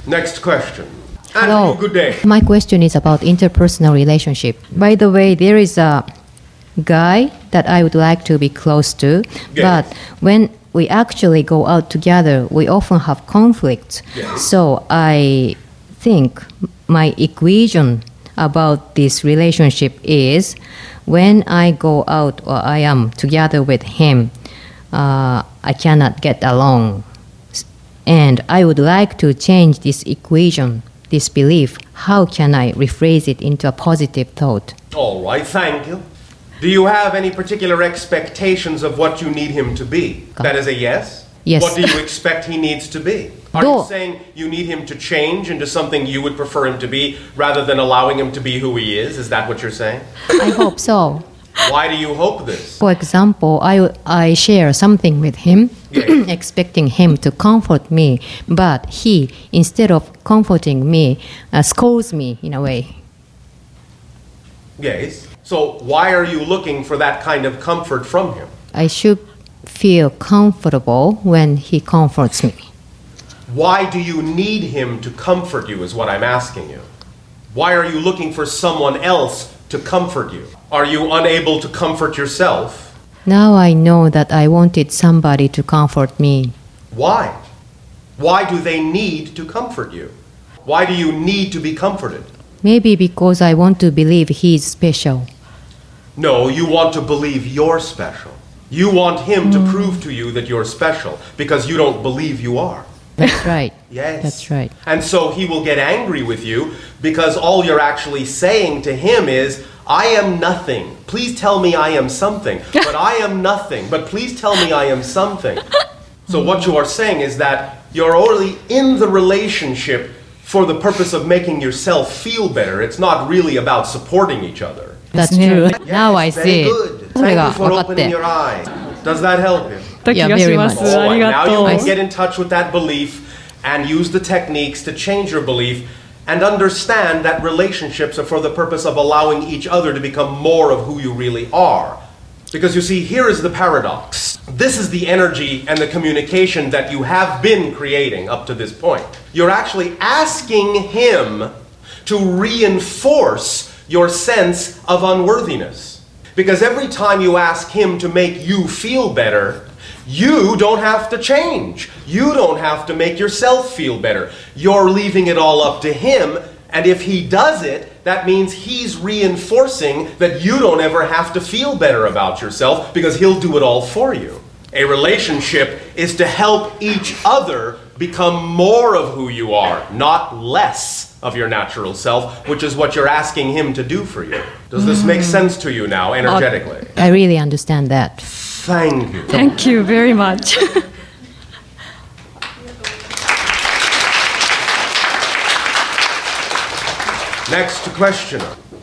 Next question. Hello. Andrew, good day. My question is about interpersonal relationship. By the way, there is a guy that I would like to be close to, Yes. but when we actually go out together, we often have conflicts. Yes. So I think my equation about this relationship is when I go out or I am together with him, I cannot get along. And I would like to change this equation, this belief. How can I rephrase it into a positive thought? All right, thank you. Do you have any particular expectations of what you need him to be? That is a yes? Yes. What do you expect he needs to be? Are No. you saying you need him to change into something you would prefer him to be rather than allowing him to be who he is? Is that what you're saying? I hope so. Why do you hope this? For example, I share something with him, Yes. expecting him to comfort me, but he, instead of comforting me, scolds me in a way. Yes. So why are you looking for that kind of comfort from him? I should feel comfortable when he comforts me. Why do you need him to comfort you is what I'm asking you. Why are you looking for someone else to comfort you? Are you unable to comfort yourself? Now I know that I wanted somebody to comfort me. Why? Why do they need to comfort you? Why do you need to be comforted? Maybe because I want to believe he is special. No, you want to believe you're special. You want him to prove to you that you're special because you don't believe you are. That's right. Yes. That's right. And so he will get angry with you because all you're actually saying to him is, I am nothing. Please tell me I am something. But I am nothing. But please tell me I am something. So what you are saying is that you're only in the relationship for the purpose of making yourself feel better. It's not really about supporting each other. That's true. Yes, Now I very see it. good. それ Thank が you for 分かって opening your eyes. Does that help you? た気がします Yeah, very much. あり Alright, が now と you う can get in touch with that belief and use the techniques to change your belief and understand that relationships are for the purpose of allowing each other to become more of who you really are. Because you see, here is the paradox. This is the energy and the communication that you have been creating up to this point. You're actually asking him to reinforce your sense of unworthiness. Because every time you ask him to make you feel better, you don't have to change. You don't have to make yourself feel better. You're leaving it all up to him, and if he does it, that means he's reinforcing that you don't ever have to feel better about yourself because he'll do it all for you. A relationship is to help each other become more of who you are, not less of your natural self, which is what you're asking him to do for you. Does this make sense to you now, energetically? I really understand that. Thank you. Thank you very much Next questioner.